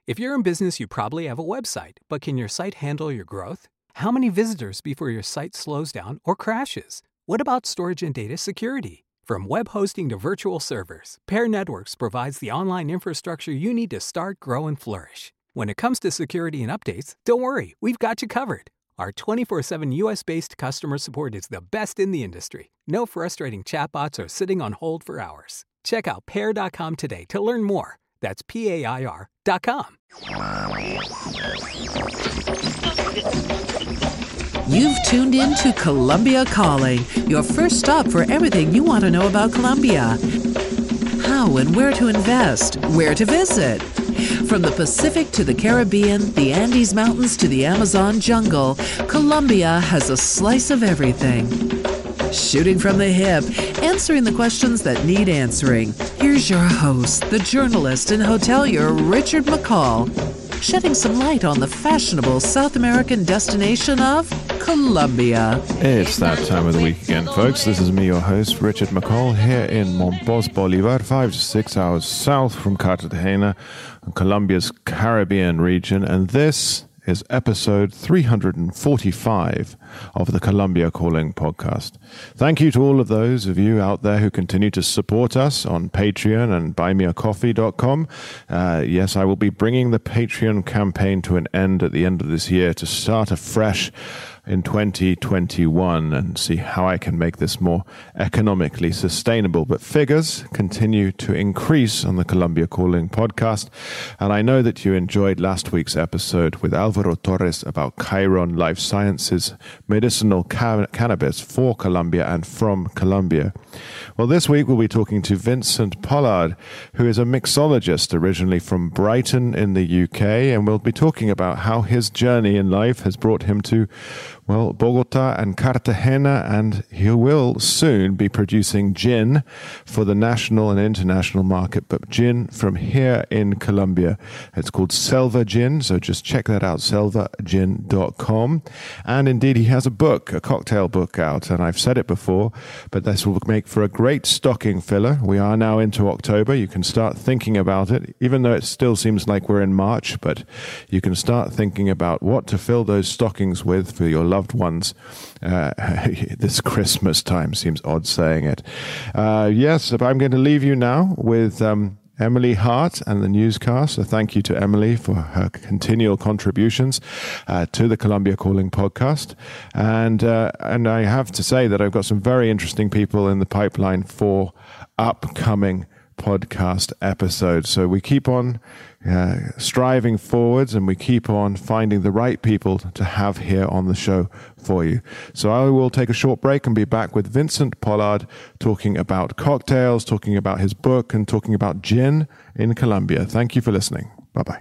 If you're in business, you probably have a website, but can your site handle your growth? How many visitors before your site slows down or crashes? What about storage and data security? From web hosting to virtual servers, Pair Networks provides the online infrastructure you need to start, grow, and flourish. When it comes to security and updates, don't worry, we've got you covered. Our 24/7 US-based customer support is the best in the industry. No frustrating chatbots or sitting on hold for hours. Check out Pair.com today to learn more. That's PAIR.com. You've tuned in to Colombia Calling, your first stop for everything you want to know about Colombia. How and where to invest, where to visit. From the Pacific to the Caribbean, the Andes Mountains to the Amazon jungle, Colombia has a slice of everything. Shooting from the hip, answering the questions that need answering. Here's your host, the journalist and hotelier Richard McCall, shedding some light on the fashionable South American destination of Colombia. It's that time of the week again, folks. This is me, your host, Richard McCall, here in Monpós, Bolívar, 5 to 6 hours south from Cartagena, Colombia's Caribbean region, and this is episode 345 of the Colombia Calling podcast. Thank you to all of those of you out there who continue to support us on Patreon and buymeacoffee.com. Yes, I will be bringing the Patreon campaign to an end at the end of this year to start afresh in 2021 and see how I can make this more economically sustainable. But figures continue to increase on the Colombia Calling podcast. And I know that you enjoyed last week's episode with Alvaro Torres about Chiron Life Sciences, medicinal cannabis for Colombia and from Colombia. Well, this week we'll be talking to Vincent Pollard, who is a mixologist originally from Brighton in the UK, and we'll be talking about how his journey in life has brought him to, well, Bogota and Cartagena, and he will soon be producing gin for the national and international market, but gin from here in Colombia. It's called Selva Gin, so just check that out, selvagin.com. And indeed, he has a book, a cocktail book out, and I've said it before, but this will make for a great stocking filler. We are now into October. You can start thinking about it, even though it still seems like we're in March, but you can start thinking about what to fill those stockings with for your loved ones. This Christmas time seems odd saying it. Yes, but I'm going to leave you now with Emily Hart and the newscast. So thank you to Emily for her continual contributions to the Colombia Calling podcast. And I have to say that I've got some very interesting people in the pipeline for upcoming podcast episodes. So we keep on striving forwards, and we keep on finding the right people to have here on the show for you. So I will take a short break and be back with Vincent Pollard talking about cocktails, talking about his book, and talking about gin in Colombia. Thank you for listening. Bye-bye.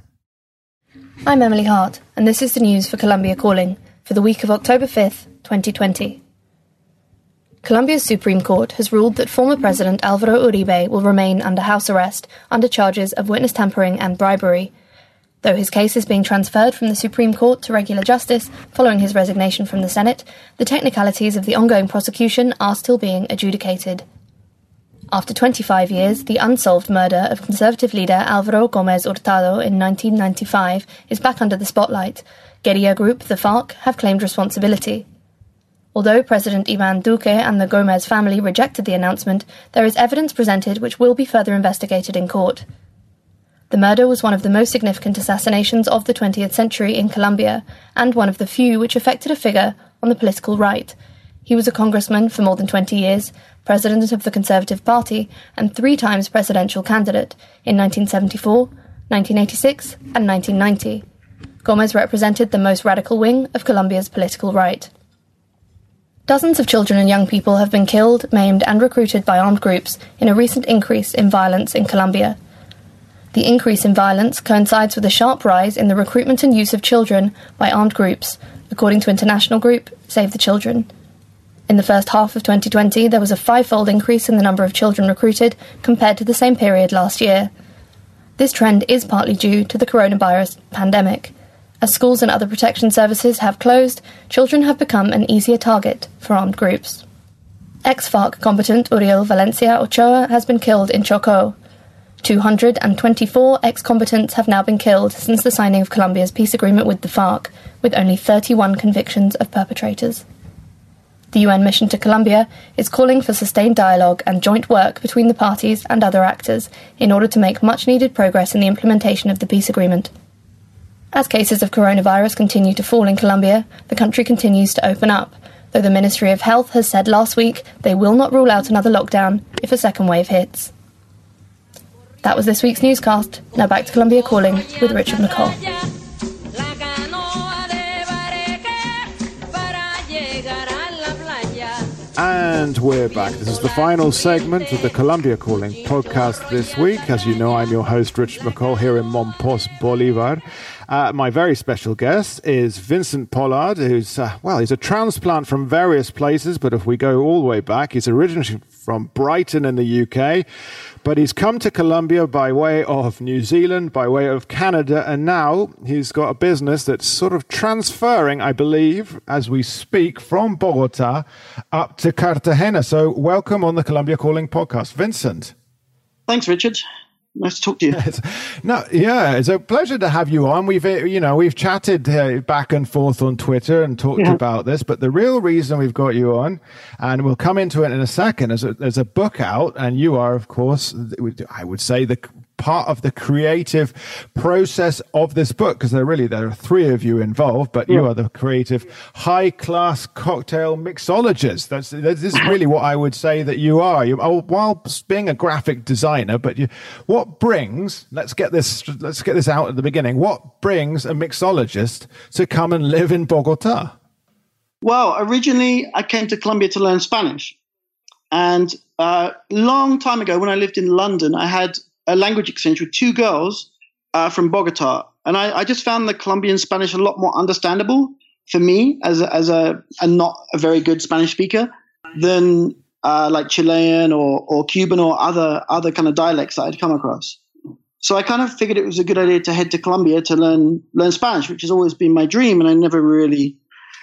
I'm Emily Hart, and this is the news for Colombia Calling for the week of October 5th, 2020. Colombia's Supreme Court has ruled that former President Álvaro Uribe will remain under house arrest under charges of witness tampering and bribery. Though his case is being transferred from the Supreme Court to regular justice following his resignation from the Senate, the technicalities of the ongoing prosecution are still being adjudicated. After 25 years, the unsolved murder of Conservative leader Álvaro Gómez Hurtado in 1995 is back under the spotlight. Guerrilla group, the FARC, have claimed responsibility. Although President Iván Duque and the Gómez family rejected the announcement, there is evidence presented which will be further investigated in court. The murder was one of the most significant assassinations of the 20th century in Colombia, and one of the few which affected a figure on the political right. He was a congressman for more than 20 years, president of the Conservative Party, and 3 times presidential candidate in 1974, 1986, and 1990. Gómez represented the most radical wing of Colombia's political right. Dozens of children and young people have been killed, maimed and recruited by armed groups in a recent increase in violence in Colombia. The increase in violence coincides with a sharp rise in the recruitment and use of children by armed groups, according to international group Save the Children. In the first half of 2020, there was a 5-fold increase in the number of children recruited compared to the same period last year. This trend is partly due to the coronavirus pandemic. As schools and other protection services have closed, children have become an easier target for armed groups. Ex-FARC combatant Uriel Valencia Ochoa has been killed in Chocó. 224 ex-combatants have now been killed since the signing of Colombia's peace agreement with the FARC, with only 31 convictions of perpetrators. The UN mission to Colombia is calling for sustained dialogue and joint work between the parties and other actors in order to make much-needed progress in the implementation of the peace agreement. As cases of coronavirus continue to fall in Colombia, the country continues to open up, though the Ministry of Health has said last week they will not rule out another lockdown if a second wave hits. That was this week's newscast. Now back to Colombia Calling with Richard McCall. And we're back. This is the final segment of the Colombia Calling podcast this week. As you know, I'm your host, Richard McCall, here in Monpós, Bolívar. My very special guest is Vincent Pollard, who's, he's a transplant from various places, but if we go all the way back, he's originally from Brighton in the UK, but he's come to Colombia by way of New Zealand, by way of Canada, and now he's got a business that's sort of transferring, I believe, as we speak, from Bogota up to Cartagena. So welcome on the Colombia Calling podcast, Vincent. Thanks, Richard. Nice to talk to you. It's a pleasure to have you on. We've chatted back and forth on Twitter and talked about this, but the real reason we've got you on, and we'll come into it in a second, is there's a book out, and you are, of course, I would say, the part of the creative process of this book, because there are three of you involved, but you are the creative, high-class cocktail mixologist. This is really what I would say that you are. While being a graphic designer, but what brings? Let's get this out at the beginning. What brings a mixologist to come and live in Bogota? Well, originally I came to Colombia to learn Spanish, and long time ago, when I lived in London, I had a language exchange with two girls from Bogota. And I just found the Colombian Spanish a lot more understandable for me as a not a very good Spanish speaker than like Chilean or Cuban or other kind of dialects that I'd come across. So I kind of figured it was a good idea to head to Colombia to learn Spanish, which has always been my dream. And I never really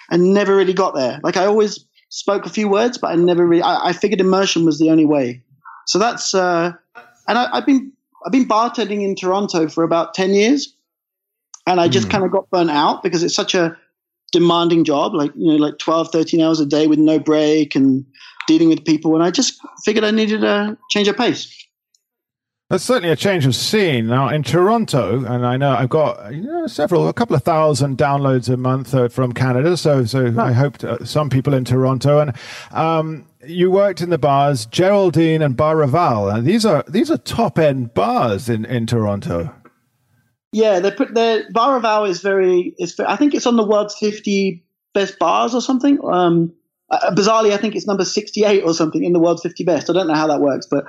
got there. Like, I always spoke a few words, but I figured immersion was the only way. So that's, and I've been bartending in Toronto for about 10 years, and I just kind of got burnt out because it's such a demanding job, like 12, 13 hours a day with no break and dealing with people. And I just figured I needed a change of pace. That's certainly a change of scene. Now, in Toronto, and I know I've got a couple of thousand downloads a month from Canada, so I hope some people in Toronto. And you worked in the bars Geraldine and Bar Raval. And these are top end bars in Toronto. Yeah, the Bar Raval is very. I think it's on the world's 50 best bars or something. Bizarrely, I think it's number 68 or something in the world's 50 best. I don't know how that works, but.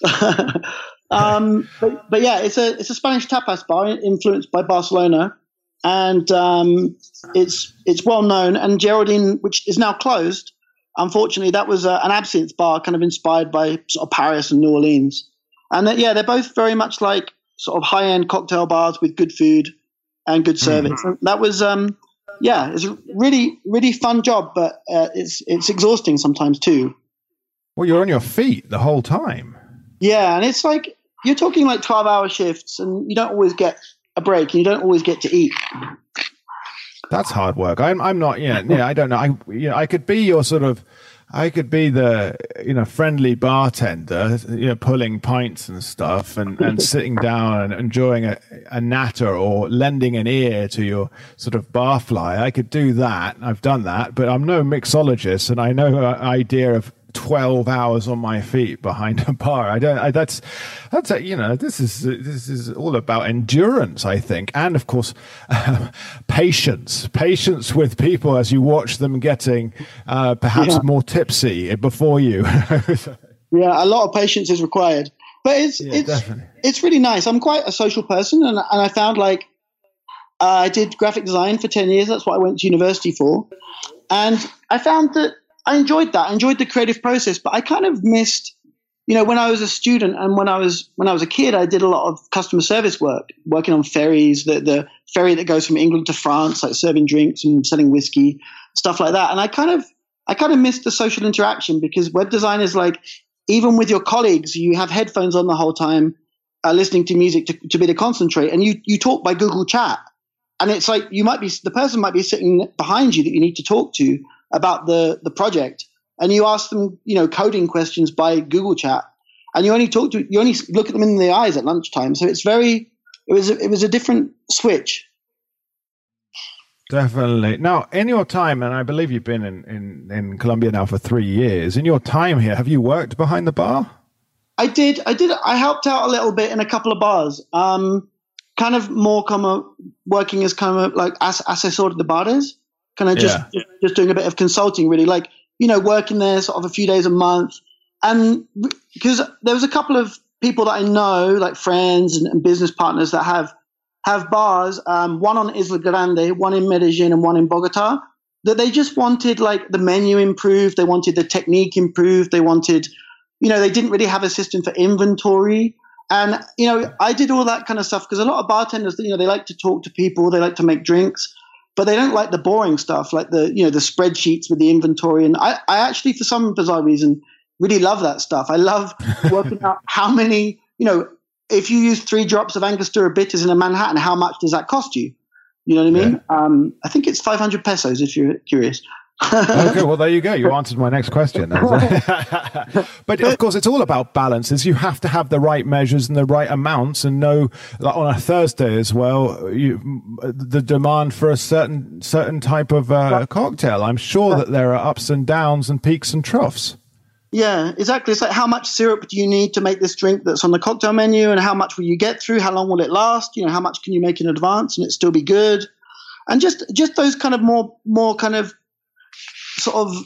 But yeah, it's a Spanish tapas bar influenced by Barcelona, and it's well known. And Geraldine, which is now closed, unfortunately, that was an absinthe bar, kind of inspired by sort of Paris and New Orleans. And they're both very much like sort of high end cocktail bars with good food and good service. And that was it's a really, really fun job, but it's exhausting sometimes too. Well, you're on your feet the whole time. Yeah, and it's like you're talking like 12-hour shifts, and you don't always get a break, and you don't always get to eat. That's hard work. I'm not. I don't know. I could be your sort of. I could be the friendly bartender, pulling pints and stuff, and sitting down and enjoying a natter or lending an ear to your sort of barfly. I could do that. I've done that, but I'm no mixologist, and I know an idea of 12 hours on my feet behind a bar. This is all about endurance, I think. And of course, patience with people as you watch them getting perhaps more tipsy before you. Yeah, a lot of patience is required, but it's really nice. I'm quite a social person, and I found I did graphic design for 10 years. That's what I went to university for. And I found that I enjoyed that. I enjoyed the creative process, but I kind of missed, when I was a student and when I was a kid, I did a lot of customer service work, working on ferries, the ferry that goes from England to France, like serving drinks and selling whiskey, stuff like that. And I kind of missed the social interaction, because web design is like, even with your colleagues, you have headphones on the whole time. listening to music to be able to concentrate, and you talk by Google Chat, and it's like the person might be sitting behind you that you need to talk to about the project, and you ask them, coding questions by Google Chat, and you only look at them in the eyes at lunchtime. So it was a different switch. Definitely. Now, in your time, and I believe you've been in Colombia now for 3 years, in your time here, have you worked behind the bar? I did. I helped out a little bit in a couple of bars, kind of more working as kind of like asesor de bares, kind of just doing a bit of consulting, really, like, working there sort of a few days a month. And because there was a couple of people that I know, like friends and business partners that have bars, one on Isla Grande, one in Medellin, and one in Bogota, that they just wanted like the menu improved. They wanted the technique improved. They wanted, they didn't really have a system for inventory. And, I did all that kind of stuff because a lot of bartenders, they like to talk to people. They like to make drinks, but they don't like the boring stuff, like the spreadsheets with the inventory. And I actually, for some bizarre reason, really love that stuff. I love working out how many, if you use 3 drops of Angostura bitters in a Manhattan, how much does that cost you? You know what I mean? Yeah. I think it's 500 pesos if you're curious. Okay, well, there you go. You answered my next question. But of course, it's all about balances. You have to have the right measures and the right amounts, and know like on a Thursday as well, the demand for a certain type of cocktail. I'm sure that there are ups and downs and peaks and troughs. Yeah, exactly. It's like, how much syrup do you need to make this drink that's on the cocktail menu, and how much will you get through? How long will it last? How much can you make in advance and it still be good? And just those kind of more kind of sort of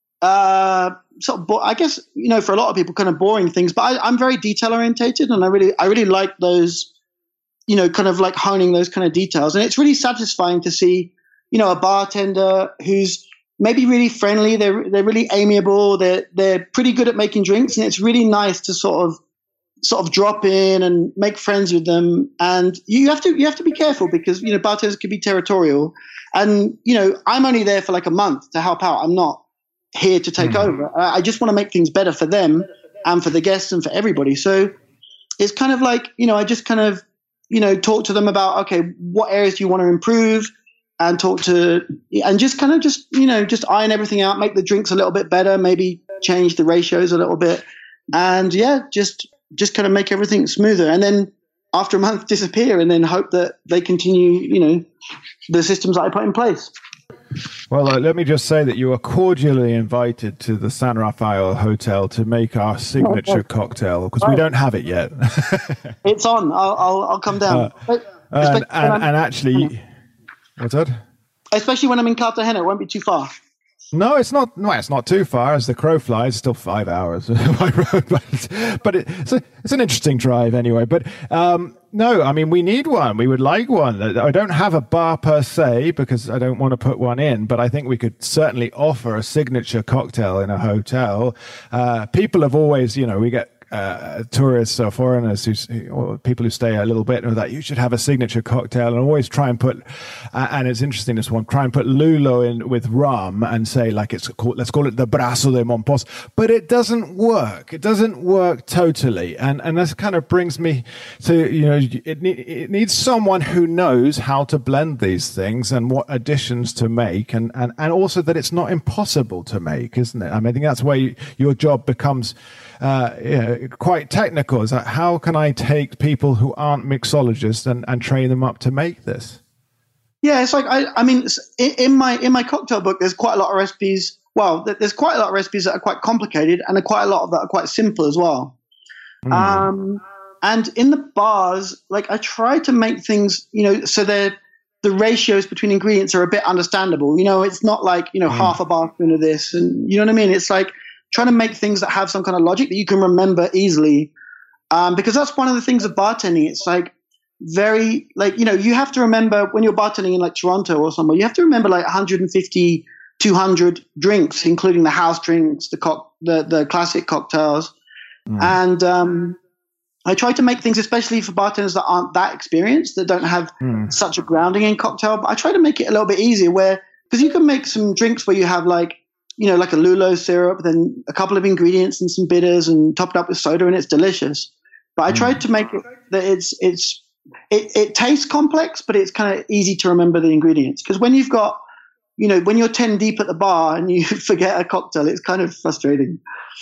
I guess, for a lot of people, kind of boring things. But I'm very detail orientated, and I really like those, kind of like honing those kind of details. And it's really satisfying to see, a bartender who's maybe really friendly. They're really amiable. They're pretty good at making drinks, and it's really nice to sort of drop in and make friends with them. And you have to be careful because bartenders can be territorial, and I'm only there for like a month to help out. I'm not here to take over. I just want to make things better for them and for the guests and for everybody. So it's kind of like, I just kind of talk to them about, okay, what areas do you want to improve? And just iron everything out, make the drinks a little bit better, maybe change the ratios a little bit, and just kind of make everything smoother. And then after a month, disappear, and then hope that they continue, the systems that I put in place. Well, let me just say that you are cordially invited to the San Rafael Hotel to make our signature cocktail, because we don't have it yet. It's on. I'll come down. And actually. What's that? Especially when I'm in Cartagena, it won't be too far. No, it's not. No, it's not too far. As the crow flies, it's still 5 hours by road, but it's an interesting drive anyway. But no, I mean, we need one. We would like one. I don't have a bar per se because I don't want to put one in, but I think we could certainly offer a signature cocktail in a hotel. People have always, we get tourists or foreigners or people who stay a little bit know that you should have a signature cocktail, and always try and put and it's interesting, this one, try and put lulo in with rum and say like let's call it the brazo de Mompos, but it doesn't work. It doesn't work totally, and this kind of brings me to it needs someone who knows how to blend these things and what additions to make, and also that it's not impossible to make, isn't it? I mean, I think that's where your job becomes quite technical. Is that how can I take people who aren't mixologists and train them up to make this? Yeah, it's like I mean, in my cocktail book, there's quite a lot of recipes. Well, there's quite a lot of recipes that are quite complicated, and quite a lot of that are quite simple as well. And in the bars, like I try to make things, so the ratios between ingredients are a bit understandable. It's not like half a bar spoon of this, and you know what I mean. It's like trying to make things that have some kind of logic that you can remember easily, because that's one of the things of bartending. It's like very like you have to remember when you're bartending in like Toronto or somewhere, you have to remember like 150, 200 drinks, including the house drinks, the classic cocktails, and I try to make things, especially for bartenders that aren't that experienced, that don't have such a grounding in cocktail. But I try to make it a little bit easier, because you can make some drinks where you have like like a lulo syrup, then a couple of ingredients and some bitters, and top it up with soda, and it's delicious. But I tried to make it that it tastes complex, but it's kind of easy to remember the ingredients. Because when you've got, when you're 10 deep at the bar and you forget a cocktail, it's kind of frustrating.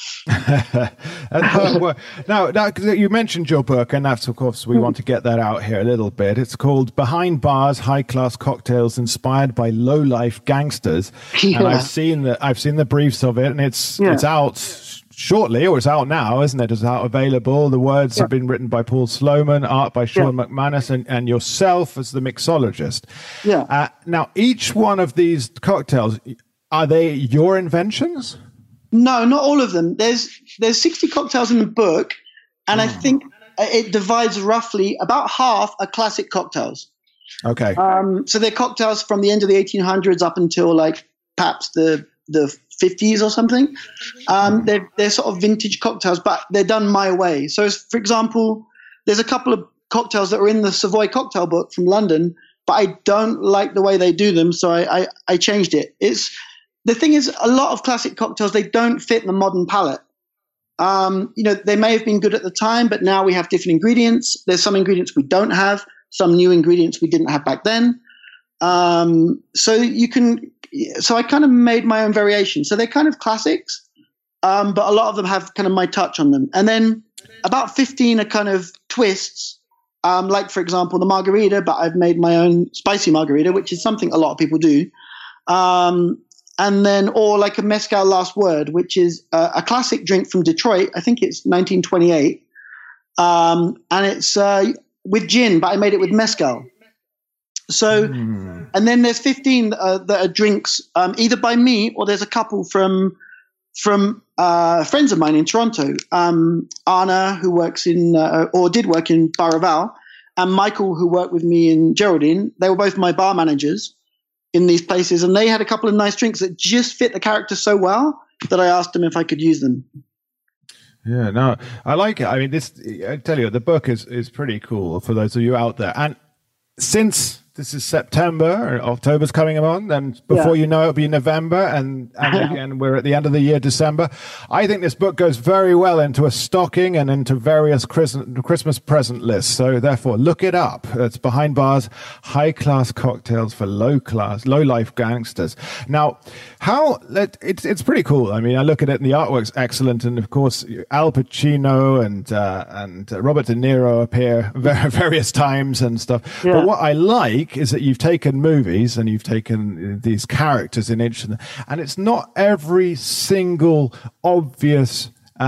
Now, you mentioned your book, and that's, of course, we want to get that out here a little bit. It's called Behind Bars: High-Class Cocktails Inspired by Low-Life Gangsters. Yeah. And I've seen the briefs of it, and it's out shortly, or it's out now, isn't it? It's out available. The words have been written by Paul Sloman, art by Sean McManus, and yourself as the mixologist. Yeah. Now, each one of these cocktails, are they your inventions? No, not all of them. There's 60 cocktails in the book, and I think it divides roughly about half are classic cocktails. Okay. So they're cocktails from the end of the 1800s up until like perhaps the 50s or something. They're sort of vintage cocktails, but they're done my way. So, for example, there's a couple of cocktails that are in the Savoy Cocktail Book from London, but I don't like the way they do them, so I changed it. The thing is, a lot of classic cocktails, they don't fit the modern palate. They may have been good at the time, but now we have different ingredients. There's some ingredients we don't have, some new ingredients we didn't have back then. So I kind of made my own variation. So they're kind of classics, but a lot of them have kind of my touch on them. And then about 15 are kind of twists, like, for example, the margarita, but I've made my own spicy margarita, which is something a lot of people do. And then, or like a mezcal last word, which is a classic drink from Detroit. I think it's 1928. And it's with gin, but I made it with mezcal. So, and then there's 15 that are drinks either by me, or there's a couple from friends of mine in Toronto. Anna, who works in or did work in Baraval, and Michael, who worked with me in Geraldine. They were both my bar managers in these places, and they had a couple of nice drinks that just fit the character so well that I asked them if I could use them. Yeah, no, I like it. I mean, I tell you, the book is pretty cool for those of you out there. And since this is September, October's coming on, and before you know it, it'll be November, and again, we're at the end of the year, December. I think this book goes very well into a stocking and into various Christmas present lists. So therefore, look it up. It's Behind Bars: High-Class Cocktails for Low-Life Gangsters. Now, it's pretty cool. I mean, I look at it and the artwork's excellent, and of course, Al Pacino and Robert De Niro appear various times and stuff. Yeah. But what I like is that you've taken movies and you've taken these characters in each of them, and it's not every single obvious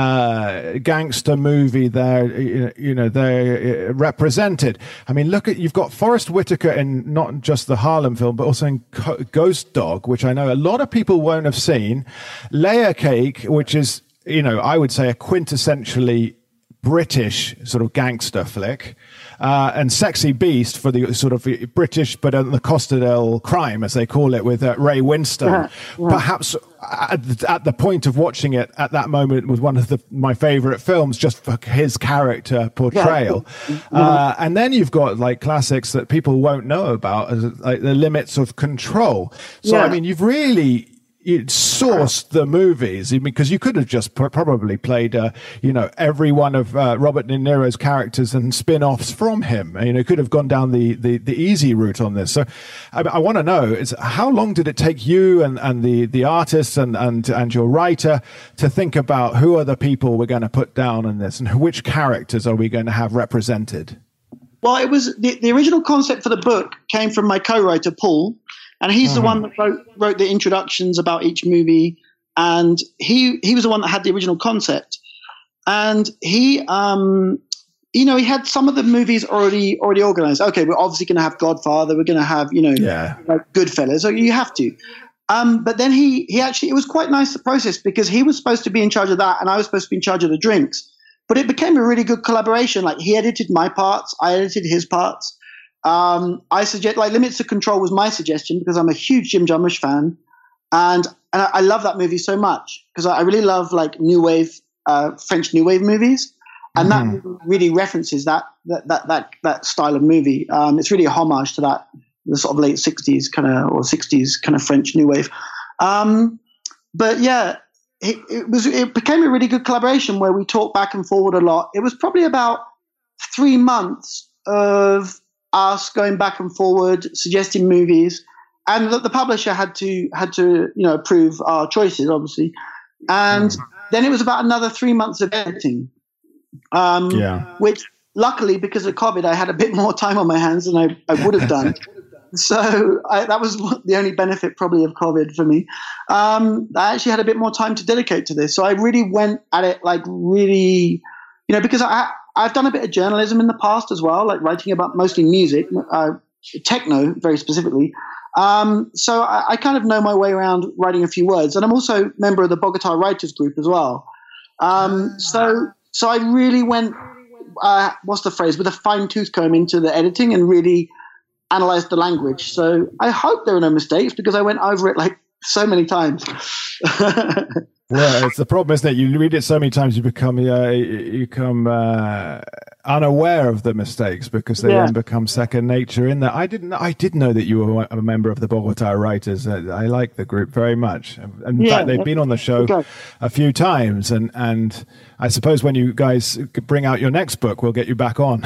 gangster movie there, they're represented. I mean, you've got Forrest Whitaker in not just the Harlem film, but also in Ghost Dog, which I know a lot of people won't have seen. Layer Cake, which is, I would say a quintessentially British sort of gangster flick. And Sexy Beast for the sort of British, but on the Costa del Crime, as they call it, with Ray Winstone. Yeah. Perhaps at the point of watching it at that moment, it was one of my favorite films just for his character portrayal. Yeah. And then you've got like classics that people won't know about, like The Limits of Control. So, I mean, you've really sourced the movies, because you could have just probably played, every one of Robert De Niro's characters and spin-offs from him. You could have gone down the easy route on this. So I want to know, how long did it take you and the artists and your writer to think about who are the people we're going to put down in this, and which characters are we going to have represented? Well, it was the original concept for the book came from my co-writer, Paul. And he's the one that wrote the introductions about each movie, and he was the one that had the original concept. And he had some of the movies already organized. Okay, we're obviously going to have Godfather. We're going to have like Goodfellas. So you have to. But then he actually, it was quite nice, the process, because he was supposed to be in charge of that, and I was supposed to be in charge of the drinks. But it became a really good collaboration. Like, he edited my parts, I edited his parts. I suggest, like, Limits of Control was my suggestion because I'm a huge Jim Jarmusch fan, and I love that movie so much because I really love like new wave, French new wave movies, and that movie really references that style of movie. It's really a homage to that, the sort of late 60s kind of, or 60s kind of French new wave. But yeah, it became a really good collaboration where we talked back and forward a lot. It was probably about 3 months of us going back and forward, suggesting movies, and the publisher had to approve our choices, obviously. And then it was about another 3 months of editing, which luckily, because of COVID, I had a bit more time on my hands than I would have done. So that was the only benefit probably of COVID for me. I actually had a bit more time to dedicate to this. So I really went at it really, because I've done a bit of journalism in the past as well, like writing about mostly music, techno very specifically. So I kind of know my way around writing a few words. And I'm also a member of the Bogota Writers Group as well. So I really went, what's the phrase, with a fine-tooth comb into the editing and really analyzed the language. So I hope there are no mistakes because I went over it like so many times. Well, it's the problem, isn't it? You read it so many times, you become unaware of the mistakes because they then become second nature in there. I did know that you were a member of the Bogota Writers. I like the group very much. In fact, they've been on the show a few times, and I suppose when you guys bring out your next book, we'll get you back on.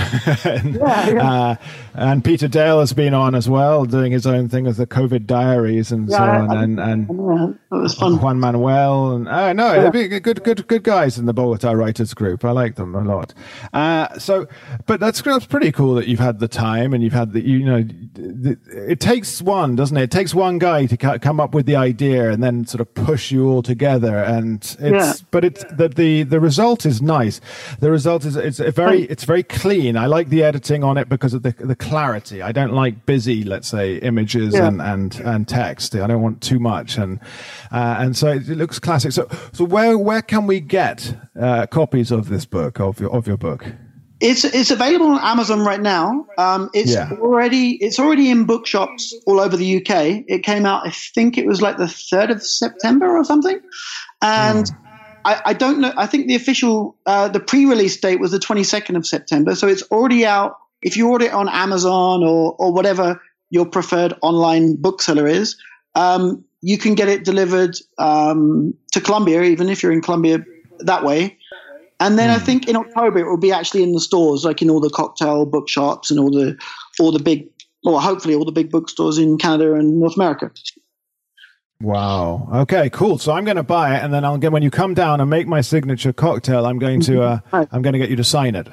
And Peter Dale has been on as well, doing his own thing with the COVID diaries and so on. And that was fun. Juan Manuel and they're good guys in the Bogota Writers Group. I like them a lot. But that's pretty cool that you've had the time and you've had it takes one, doesn't it? It takes one guy to come up with the idea and then sort of push you all together. And the result is nice. The result is it's very clean. I like the editing on it because of the clarity. I don't like busy, let's say, images and text. I don't want too much, and so it looks classic. So where can we get copies of this book, of your book? It's available on Amazon right now. It's already in bookshops all over the UK. It came out, I think it was like the 3rd of September or something, and I don't know. I think the official the pre-release date was the 22nd of September, so it's already out. If you order it on Amazon or whatever your preferred online bookseller is, you can get it delivered to Colombia, even if you're in Colombia that way. And then I think in October it will be actually in the stores, like in all the cocktail bookshops and all the big, or hopefully all the big bookstores in Canada and North America. Wow. Okay, cool. So I'm going to buy it, and then when you come down and make my signature cocktail, I'm going to get you to sign it.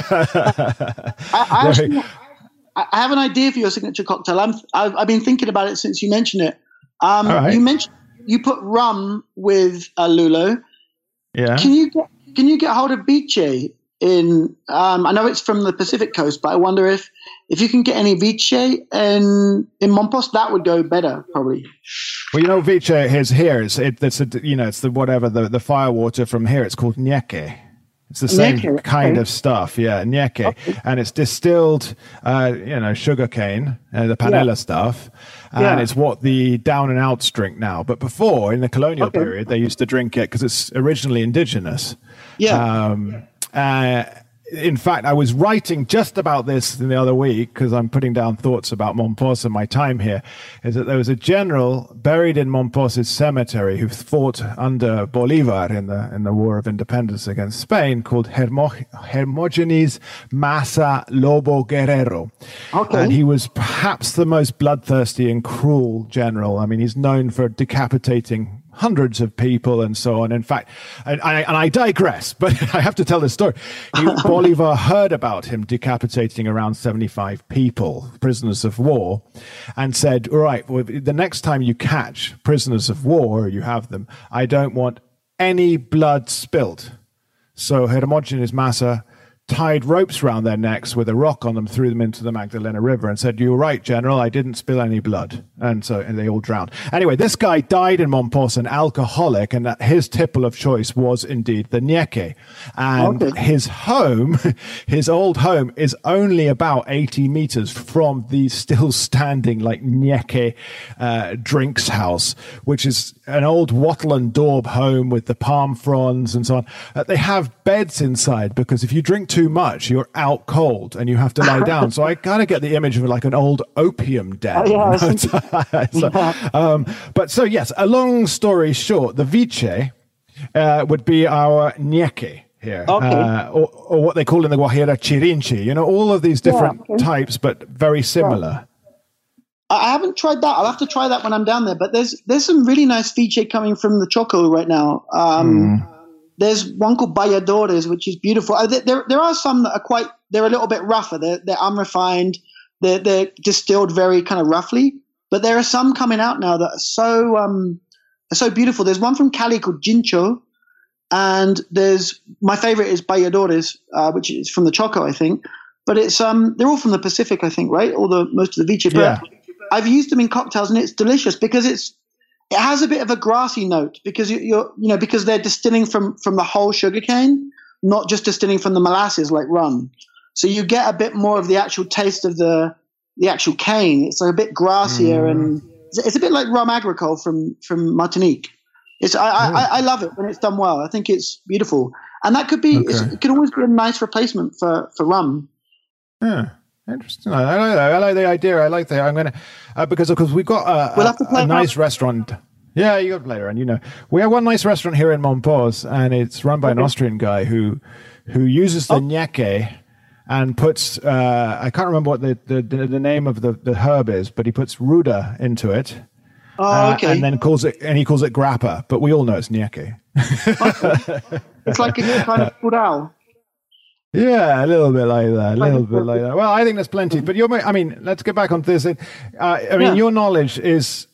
I have an idea for your signature cocktail. I've been thinking about it since you mentioned it. You put rum with Lulo. Yeah. Can you get hold of Vice in? I know it's from the Pacific coast, but I wonder if you can get any Vice in Mompos, that would go better probably. Well, Vice is here. It's the whatever the firewater from here. It's called Nyeke. It's the same kind of stuff, Nyeke, and it's distilled, sugar cane, the panela stuff, and it's what the down and outs drink now. But before, in the colonial period, they used to drink it because it's originally indigenous. In fact, I was writing just about this the other week because I'm putting down thoughts about Mompos and my time here, is that there was a general buried in Mompos' cemetery who fought under Bolivar in the War of Independence against Spain, called Hermógenes Maza Lobo Guerrero. And he was perhaps the most bloodthirsty and cruel general. I mean, he's known for decapitating hundreds of people and so on. In fact, and I digress, but I have to tell this story. Bolivar heard about him decapitating around 75 people, prisoners of war, and said, all right, well, the next time you catch prisoners of war, you have them, I don't want any blood spilt. So Hermógenes Maza tied ropes round their necks with a rock on them, threw them into the Magdalena River, and said, "You're right, General, I didn't spill any blood." And they all drowned. Anyway, this guy died in Mompos, an alcoholic, and his tipple of choice was indeed the Nyeke. And his home, his old home, is only about 80 meters from the still standing Nyeke drinks house, which is an old wattle and daub home with the palm fronds and so on. They have beds inside because if you drink too much, you're out cold and you have to lie down. So I kind of get the image of an old opium den. Yes, a long story short, the Vice would be our Nyeke here, Okay. or what they call in the Guajira chirinchi. You know, all of these different types, but very similar. I haven't tried that. I'll have to try that when I'm down there. But there's some really nice ceviche coming from the Choco right now. There's one called Valladores, which is beautiful. There are some that are they're a little bit rougher. They're unrefined. They're distilled very kind of roughly. But there are some coming out now that are so beautiful. There's one from Cali called Jincho. And my favorite is Valladores, which is from the Choco, I think. But it's they're all from the Pacific, I think, right? Most of the Vice. But I've used them in cocktails, and it's delicious because it has a bit of a grassy note because because they're distilling from the whole sugarcane, not just distilling from the molasses like rum. So you get a bit more of the actual taste of the actual cane. It's a bit grassier, and it's a bit like rum agricole from Martinique. I love it when it's done well. I think it's beautiful, and that could be it could always be a nice replacement for rum. Yeah, interesting. I like the idea. I like the. I'm gonna because we've got we'll have to play a nice restaurant. Yeah, you got later, and we have one nice restaurant here in Montpos, and it's run by an Austrian guy who uses the ñeque and puts I can't remember what the name of the herb is, but he puts ruda into it. Oh, okay. And then he calls it grappa, but we all know it's ñeque. Okay. It's like a kind of curao. Yeah, a little bit like that. Well, I think there's plenty, but let's get back on this. Your knowledge is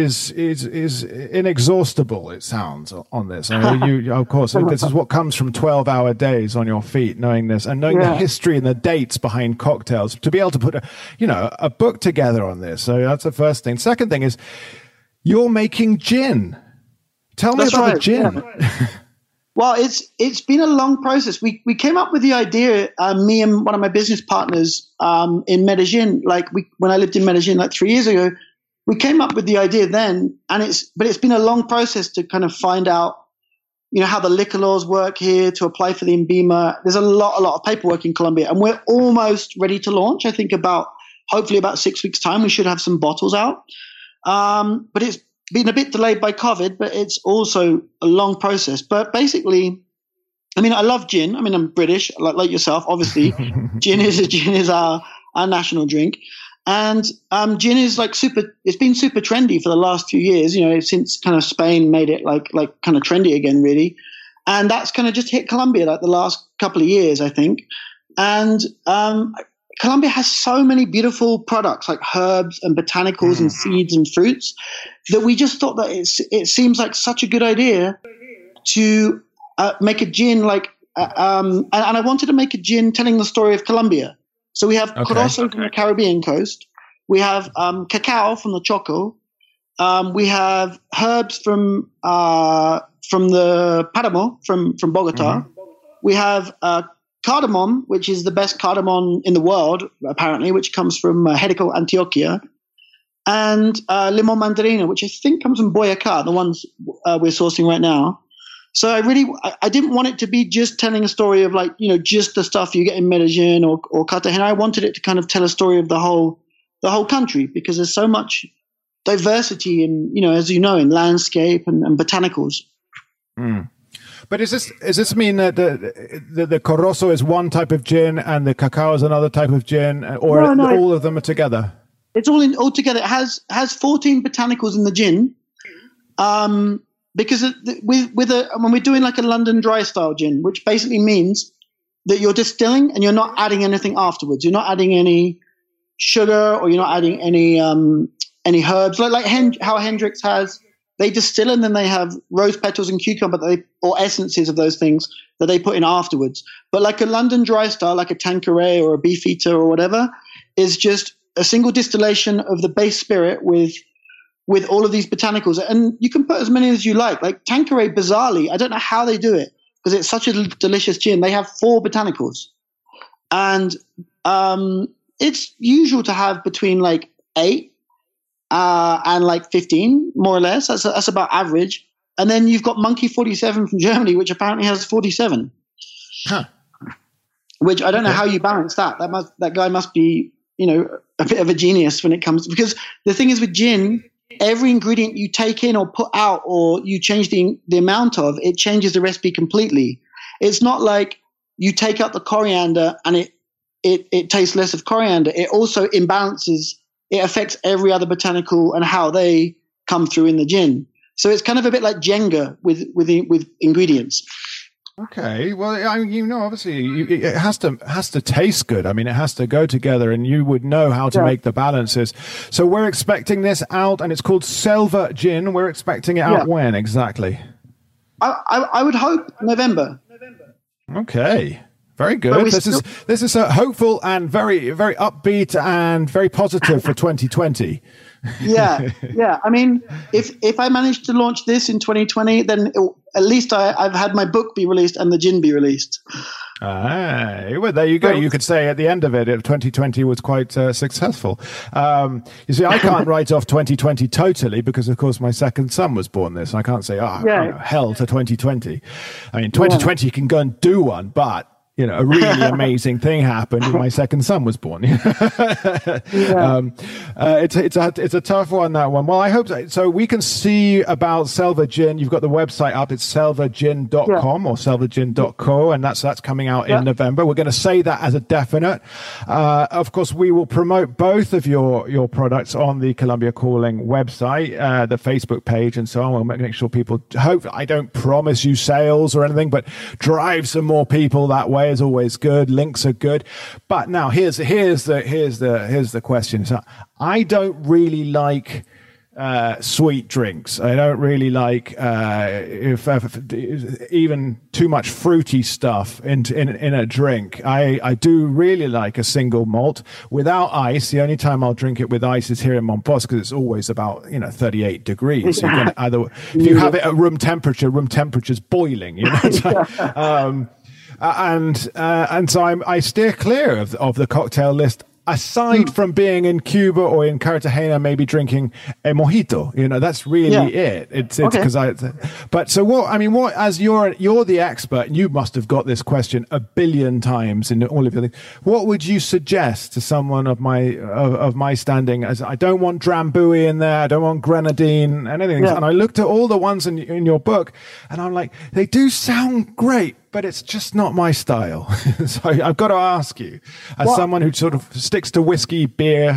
inexhaustible. It sounds on this. You, of course, this is what comes from 12-hour days on your feet, knowing this and knowing the history and the dates behind cocktails to be able to put a book together on this. So that's the first thing. Second thing is you're making gin. Tell me about the gin. Yeah. Well, it's been a long process. We came up with the idea, me and one of my business partners in Medellin, when I lived in Medellin 3 years ago, we came up with the idea then, but it's been a long process to kind of find out, how the liquor laws work here, to apply for the INVIMA. There's a lot of paperwork in Colombia, and we're almost ready to launch. I think hopefully about 6 weeks' time, we should have some bottles out. But it's been a bit delayed by COVID, but it's also a long process. But basically, I love gin. I'm British, like yourself, obviously. Gin is our national drink. And gin is it's been super trendy for the last few years, since kind of Spain made it like kind of trendy again, really. And that's kind of just hit Colombia the last couple of years, I think. And Colombia has so many beautiful products like herbs and botanicals and seeds and fruits that we just thought that it seems like such a good idea to make a gin and I wanted to make a gin telling the story of Colombia. So we have Corozo from the Caribbean coast. We have cacao from the Choco. We have herbs from the Paramo from Bogota. Mm-hmm. We have cardamom, which is the best cardamom in the world, apparently, which comes from Jericó, Antioquia, and limon mandarina, which I think comes from Boyacá, the ones we're sourcing right now. So I didn't want it to be just telling a story of just the stuff you get in Medellin or Cartagena. I wanted it to kind of tell a story of the whole country, because there's so much diversity in, as you know, in landscape and botanicals. Mm. But does this mean that the Corozo is one type of gin and the cacao is another type of gin, or no. All of them are together? It's all together. It has 14 botanicals in the gin, because when we're doing a London dry style gin, which basically means that you're distilling and you're not adding anything afterwards. You're not adding any sugar, or you're not adding any herbs like how Hendrick's has. They distill and then they have rose petals and cucumber or essences of those things that they put in afterwards. But like a London dry style, like a Tanqueray or a Beefeater or whatever, is just a single distillation of the base spirit with all of these botanicals. And you can put as many as you like. Like Tanqueray, bizarrely, I don't know how they do it because it's such a delicious gin. They have 4 botanicals. And it's usual to have between 8 and 15, more or less. That's about average. And then you've got Monkey 47 from Germany, which apparently has 47. Huh. Which I don't know how you balance that. That guy must be, a bit of a genius when it comes, because the thing is with gin, every ingredient you take in or put out or you change the amount of, it changes the recipe completely. it's not like you take out the coriander and it tastes less of coriander. It also imbalances. It affects every other botanical and how they come through in the gin. So it's kind of a bit like Jenga with ingredients. Okay, well, I mean, obviously, it has to taste good. I mean, it has to go together, and you would know how to make the balances. So we're expecting this out, and it's called Selva Gin. We're expecting it out when exactly? I would hope November. Okay. Very good. This is hopeful and very, very upbeat and very positive for 2020. Yeah. I mean, if I manage to launch this in 2020, then at least I've had my book be released and the gin be released. Well, there you go. You could say at the end of it, 2020 was quite successful. You see, I can't write off 2020 totally because, of course, my second son was born this. I can't say, hell to 2020. I mean, 2020 you can go and do one, but a really amazing thing happened when my second son was born. It's a tough one, that one. Well, I hope so. So we can see about Selva Gin. You've got the website up. It's selvagin.com or selvagin.co, and that's coming out in November. We're going to say that as a definite. Of course, we will promote both of your products on the Columbia Calling website, the Facebook page, and so on. We'll make sure people hope. I don't promise you sales or anything, but drive some more people that way is always good. Links are good. But now here's the question. So I don't really like sweet drinks. I don't really like if even too much fruity stuff in a drink. I do really like a single malt without ice. The only time I'll drink it with ice is here in Montpos because it's always about 38 degrees. So you can either, if you have it at room temperature's boiling. And so I steer clear of the cocktail list. Aside from being in Cuba or in Cartagena, maybe drinking a mojito, that's really it. It's because but so what? I mean, what? As you're the expert, and you must have got this question a billion times in all of your things. What would you suggest to someone of my standing? As I don't want Drambuie in there, I don't want grenadine, anything. And I looked at all the ones in your book, and I'm like, they do sound great, but it's just not my style. So I've got to ask you, as someone who sort of sticks to whiskey, beer.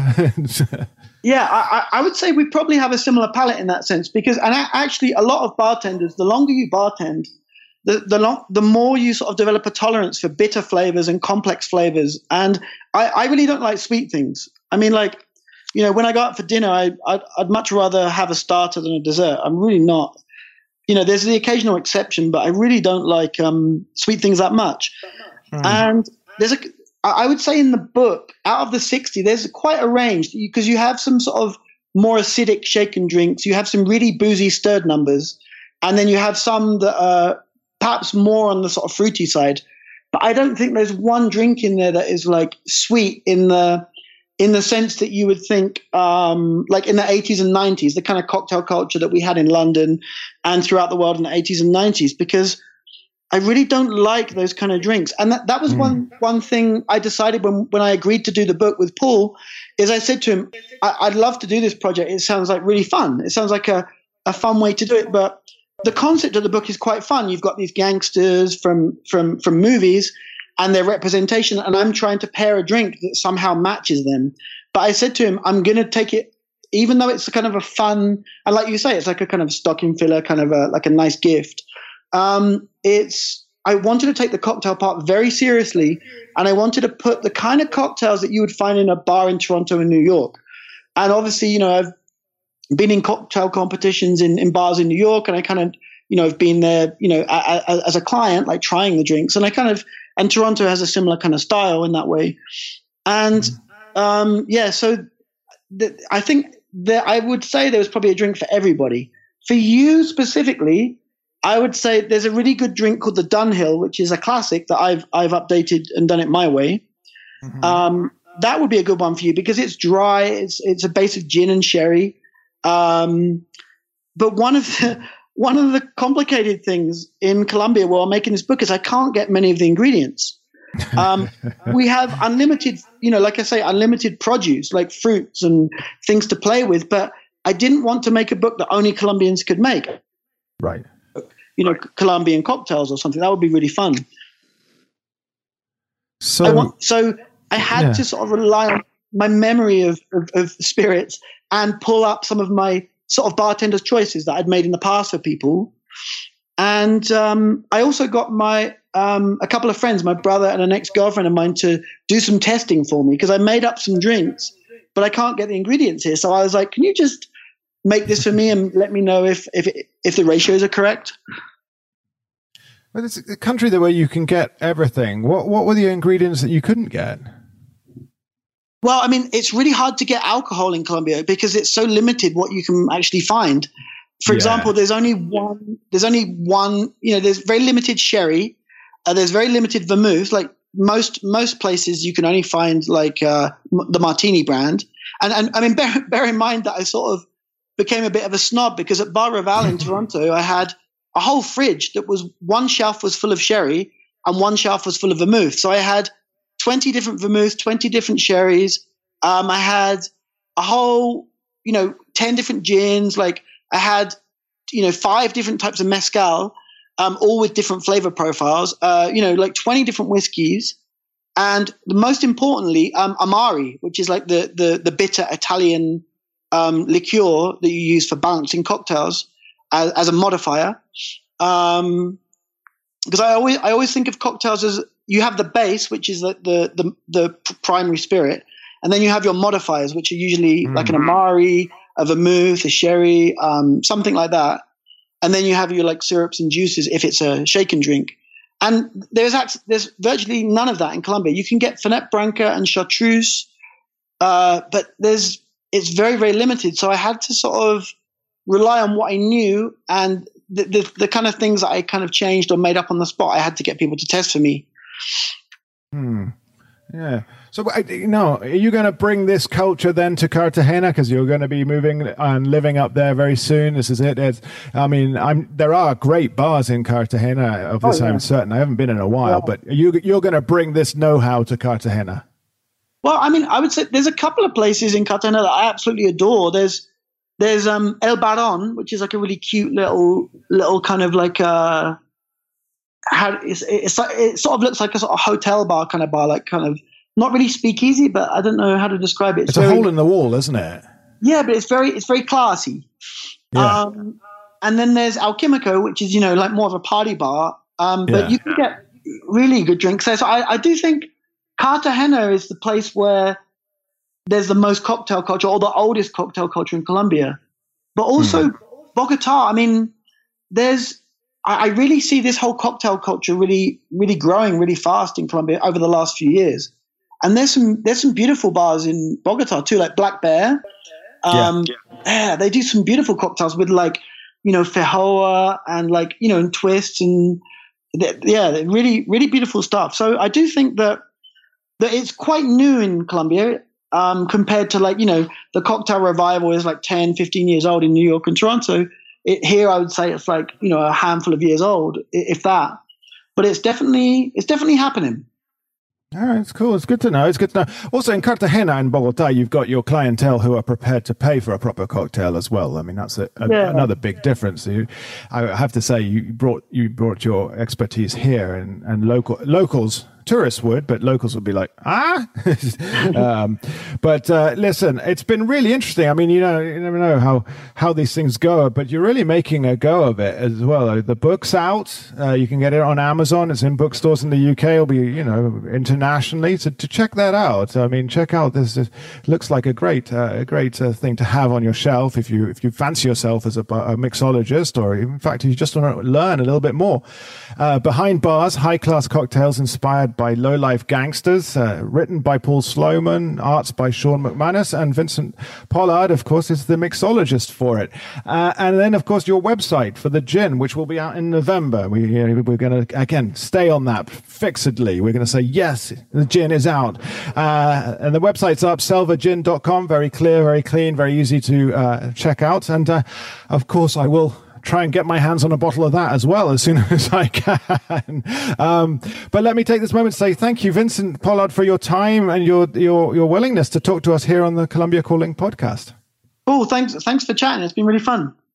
I would say we probably have a similar palate in that sense actually a lot of bartenders, the longer you bartend, the more you sort of develop a tolerance for bitter flavors and complex flavors. And I really don't like sweet things. I mean, when I go out for dinner, I'd much rather have a starter than a dessert. I'm really not. There's the occasional exception, but I really don't like sweet things that much. And I would say in the book, out of the 60, there's quite a range because you have some sort of more acidic shaken drinks. You have some really boozy stirred numbers. And then you have some that are perhaps more on the sort of fruity side. But I don't think there's one drink in there that is like sweet in the sense that you would think, like in the 80s and 90s, the kind of cocktail culture that we had in London and throughout the world in the 80s and 90s, because I really don't like those kind of drinks. And that was one thing I decided when I agreed to do the book with Paul, is I said to him, I'd love to do this project. It sounds like really fun. It sounds like a fun way to do it. But the concept of the book is quite fun. You've got these gangsters from movies and their representation, and I'm trying to pair a drink that somehow matches them. But I said to him, I'm going to take it, even though it's kind of a fun, and like you say, it's like a kind of stocking filler, kind of like a nice gift. I wanted to take the cocktail part very seriously, and I wanted to put the kind of cocktails that you would find in a bar in Toronto and New York. And obviously, I've been in cocktail competitions in bars in New York, and I kind of, I've been there, as a client, like trying the drinks, and Toronto has a similar kind of style in that way. And so I think that I would say there was probably a drink for everybody. For you specifically, I would say there's a really good drink called the Dunhill, which is a classic that I've updated and done it my way. Mm-hmm. That would be a good one for you because it's dry. It's a base of gin and sherry. But one of the complicated things in Colombia while making this book is I can't get many of the ingredients. We have unlimited, like I say, unlimited produce, like fruits and things to play with. But I didn't want to make a book that only Colombians could make. Right. Colombian cocktails or something. That would be really fun. So I had to sort of rely on my memory of spirits and pull up some of my sort of bartender's choices that I'd made in the past for people. And I also got a couple of friends, my brother and an ex-girlfriend of mine, to do some testing for me because I made up some drinks, but I can't get the ingredients here. So I was like, can you just make this for me and let me know if the ratios are correct? Well, it's a country where you can get everything. What were the ingredients that you couldn't get? Well, I mean, it's really hard to get alcohol in Colombia because it's so limited what you can actually find. For example, there's only one, there's very limited sherry. There's very limited vermouth. Like most places you can only find like the Martini brand. And I mean, bear in mind that I sort of became a bit of a snob because at Bar Raval in Toronto, I had a whole fridge that was one shelf was full of sherry and one shelf was full of vermouth. So I had 20 different vermouth, 20 different sherries. I had a whole, 10 different gins. Like I had, 5 different types of mezcal, all with different flavor profiles, like 20 different whiskeys. And most importantly, Amari, which is like the bitter Italian liqueur that you use for balancing cocktails as a modifier. Because I always think of cocktails as you have the base, which is the primary spirit, and then you have your modifiers, which are usually like an Amari, a vermouth, a sherry, something like that. And then you have your like syrups and juices if it's a shaken drink. And there's virtually none of that in Colombia. You can get Fernet Branca and Chartreuse, but it's very, very limited. So I had to sort of rely on what I knew and the kind of things that I kind of changed or made up on the spot. I had to get people to test for me. Yeah. So, are you going to bring this culture then to Cartagena? Because you're going to be moving and living up there very soon. This is it. There are great bars in Cartagena. Of this, I'm certain. I haven't been in a while, but you're going to bring this know-how to Cartagena. Well, I mean, I would say there's a couple of places in Cartagena that I absolutely adore. There's El Baron, which is like a really cute little kind of like it sort of looks like a sort of hotel bar kind of bar, like kind of not really speakeasy, but I don't know how to describe it. It's a hole in the wall, isn't it? Yeah, but it's very classy. Yeah. And then there's Alquimico, which is like more of a party bar, but you can get really good drinks there. So I do think Cartagena is the place where there's the most cocktail culture or the oldest cocktail culture in Colombia, but also Bogota. I mean, I really see this whole cocktail culture really, really growing really fast in Colombia over the last few years. And there's some beautiful bars in Bogota too, like Black Bear. They do some beautiful cocktails with like, Fejoa and like, and twists and really, really beautiful stuff. So I do think that it's quite new in Colombia. Compared to like, the cocktail revival is like 10, 15 years old in New York and Toronto. Here, I would say it's like, a handful of years old, if that. But it's definitely happening. All right, it's cool. It's good to know. Also, in Cartagena and Bogota, you've got your clientele who are prepared to pay for a proper cocktail as well. I mean, that's another big difference. I have to say, you brought your expertise here, and locals. Tourists would, but locals would be like, but listen, it's been really interesting. I mean, you never know how these things go, but you're really making a go of it as well. The book's out. You can get it on Amazon. It's in bookstores in the UK. It'll be, internationally. So to check that out. I mean, check out this. It looks like a great thing to have on your shelf if you fancy yourself as a mixologist, or in fact, if you just want to learn a little bit more. Behind Bars, high-class cocktails inspired by low-life gangsters, written by Paul Sloman, arts by Sean McManus, and Vincent Pollard, of course, is the mixologist for it. And then, of course, your website for the gin, which will be out in November. We're going to, again, stay on that fixedly. We're going to say, yes, the gin is out. And the website's up, selvagin.com. Very clear, very clean, very easy to check out. And, of course, I will try and get my hands on a bottle of that as well as soon as I can. But let me take this moment to say thank you, Vincent Pollard, for your time and your willingness to talk to us here on the Colombia Calling podcast. Oh, thanks for chatting. It's been really fun.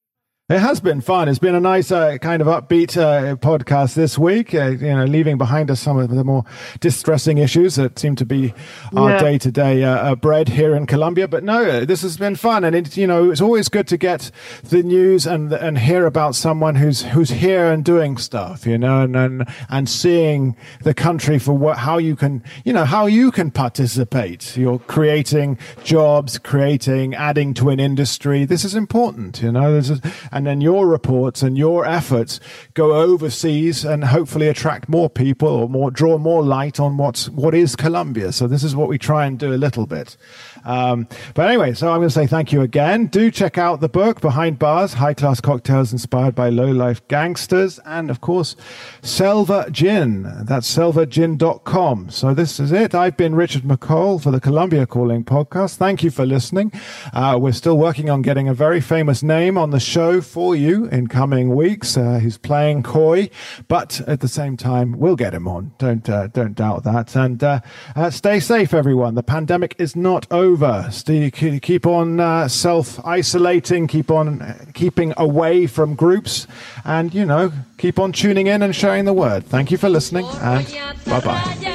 It has been fun. It's been a nice kind of upbeat podcast this week, leaving behind us some of the more distressing issues that seem to be our day-to-day bread here in Colombia. But no, this has been fun. And, it's always good to get the news and hear about someone who's here and doing stuff, and seeing the country for how you can participate. You're creating jobs, adding to an industry. This is important, and then your reports and your efforts go overseas and hopefully attract more people or draw more light on what is Colombia. So this is what we try and do a little bit. But anyway, so I'm going to say thank you again. Do check out the book, Behind Bars, High-Class Cocktails Inspired by Low-Life Gangsters. And, of course, Selva Gin. That's selvagin.com. So this is it. I've been Richard McCall for the Colombia Calling podcast. Thank you for listening. We're still working on getting a very famous name on the show for you in coming weeks. He's playing coy, but at the same time, we'll get him on. Don't doubt that. And stay safe, everyone. The pandemic is not over. Keep on self-isolating, keep on keeping away from groups, and, keep on tuning in and sharing the word. Thank you for listening, and bye-bye.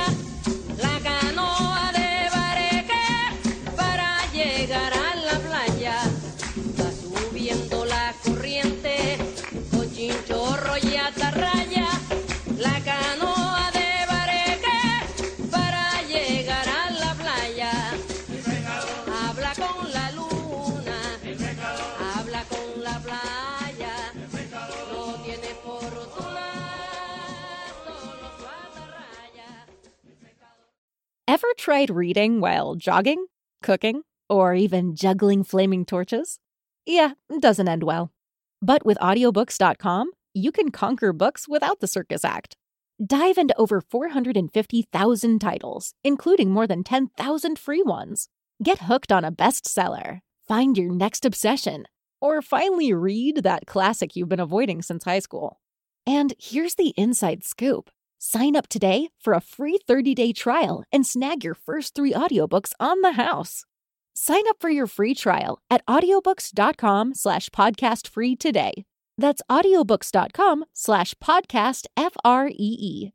Ever tried reading while jogging, cooking, or even juggling flaming torches? Yeah, it doesn't end well. But with audiobooks.com, you can conquer books without the circus act. Dive into over 450,000 titles, including more than 10,000 free ones. Get hooked on a bestseller, find your next obsession, or finally read that classic you've been avoiding since high school. And here's the inside scoop. Sign up today for a free 30-day trial and snag your first 3 audiobooks on the house. Sign up for your free trial at audiobooks.com/podcastfree today. That's audiobooks.com/podcastfree.